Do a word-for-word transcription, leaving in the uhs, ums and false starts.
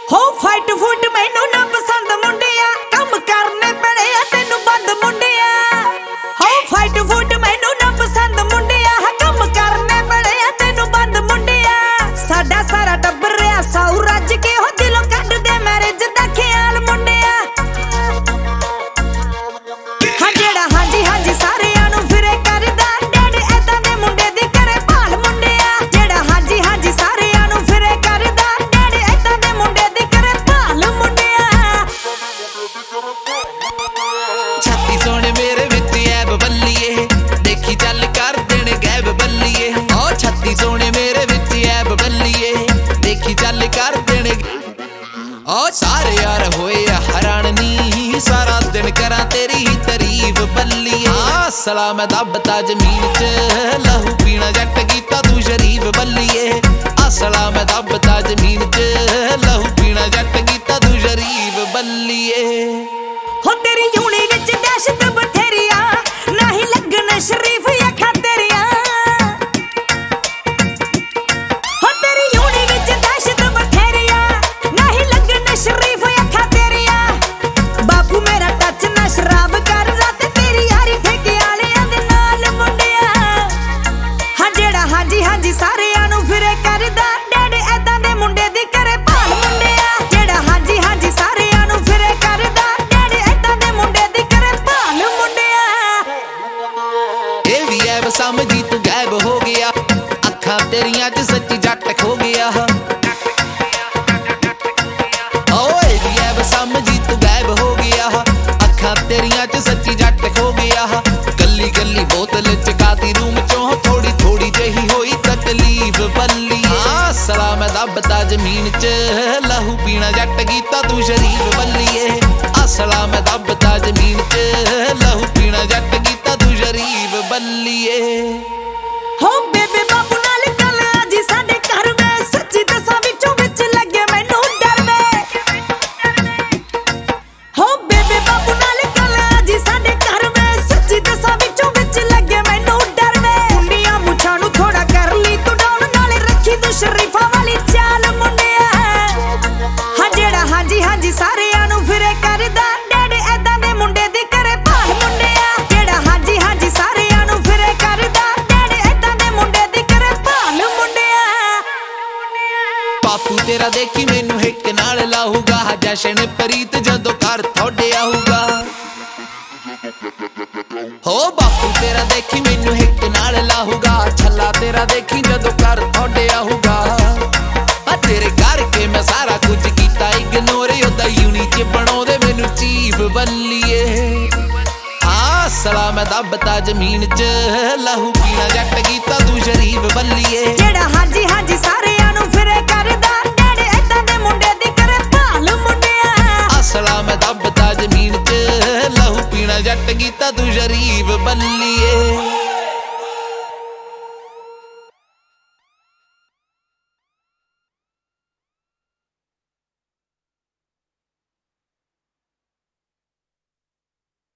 हो फाइट फूट मैनू ना पसंद मुंडिया, कम करने पड़े तेनू बंद मुंडिया। हो फाइट फूट मैनू ना पसंद मुंडिया, कम करने पड़े तेनू बंद मुंडिया। साडा सारा टब्बर रहा साऊ रज के, हो दिलों कढ दे मैरिज दा ख्याल मुंडिया। हाँ जेड़ा हांजी हांजी सारियां नू फिरे करदा, डैडी ऐदां दे मुंडे दी करे भाल मुंडिया। जेड़ा हांजी हांजी सारियां नू फिरे करदा, डैडी ऐदां दे मुंडे दी करे भाल मुंडिया। छाती सोने मेरे विच ऐब बल्लीए, देखी चल कर देने गैब बल्लीए। ओ छाती सोने मेरे विच ऐब बल्लीए, देखी चल कर देने। ओ सारे यार होए हैरान नी, सारा दिन करा तेरी ही तारीफ बल्लीए। असला मैं दबता जमीन च, लहू पीना जट कीता तू शरीफ बल्लीए। असला मैं दबता जमीन च, लहू पीना जट कीता तू शरीफ बल्लीए। हो तेरी यूनी विच दहशत बथेरिया, नहीं लगन शरीफ अखां तेरिया। हो तेरी यूनी विच दहशत बथेरिया, नहीं लगन शरीफ अखां तेरिया। बापू मेरा टच ना शराब कर रात, तेरी यारी ठेके वालियां दे नाल मुंडिया। हाँ जेड़ा हांजी हांजी सारियां नू फिरे करदा, डैडी ऐदां दे मुंडे दी करे भाल मुंडिया। जेड़ा हांजी हांजी सारियां नू फिरे करदा, डैडी ऐदां दे मुंडे दी करे भाल मुंडिया। ये भी ऐब समझी तू गैब हो गया, अखां तेरियां च सच्ची जट खो गया। ओए भी ऐब समझी तू गैब हो गया, अखां तेरियां च सच्ची जट खो गया। गली गली बोतल चकाती रूम चों, थोड़ी थोड़ी जही होई तकलीफ बल्ली। असला मैं दबता जमीन च, लहू पीना जट कीता तू शरीफ बल्लीए। असला मैं दबता जमीन च, लहू पीना जट कीता तू शरीफ बल्लीए। हो बेबे बापू नाल गल अजी साडे घर वे, सच्ची दसां विचों विच लगे मैनू डर वे। हो बेबे बापू नाल गल अजी साडे घर वे, सच्ची दसां विचों विच लगे मैनू डर वे। मुंडियां मुछां नू थोड़ा कर ली तू डाउन, नाले रखी तू शरीफा वाली चाल मुंडिया। हाँ जेड़ा हांजी हांजी सारियां नू फिरे करदा, डैडी ऐदां दे मुंडे दी करे भाल मुंडिया। जेड़ा हांजी हांजी सारियां नू फिरे करदा, डैडी ऐदां दे मुंडे दी करे भाल मुंडिया। बापू तेरा देखी मैनू हिक नाल लाहूगा, जशन प्रीत जदों घर थोड़े आऊगा। हो बापू तेरा देखी मैनू हिक नाल लाहूगा, छल्ला तेरा देखी जदों घर थोड़े आऊगा। आ तेरे करके मैं सारा कुछ कीता इग्नोर, ओदा यूनी च बनाउंदे मैनू चीफ बल्लीए। असला मैं दबता जमीन च, लहू पीना जट कीता तू शरीफ बल्लीए। जेड़ा हांजी हांजी सारियां नू फिरे करदा, डैडी ऐदां दे मुंडे दी करे भाल मुंडिया। असला मैं दबता जमीन च, लहू पीना जट कीता तू शरीफ बल्ली।